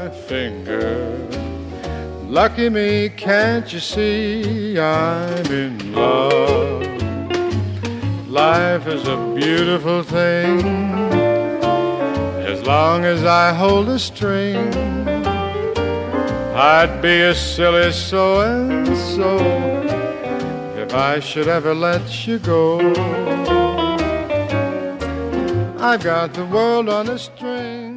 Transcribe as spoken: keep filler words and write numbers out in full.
my finger. Lucky me, can't you see I'm in love? Life is a beautiful thing as long as I hold a string. I'd be a silly so-and-so if I should ever let you go. I've got the world on a string.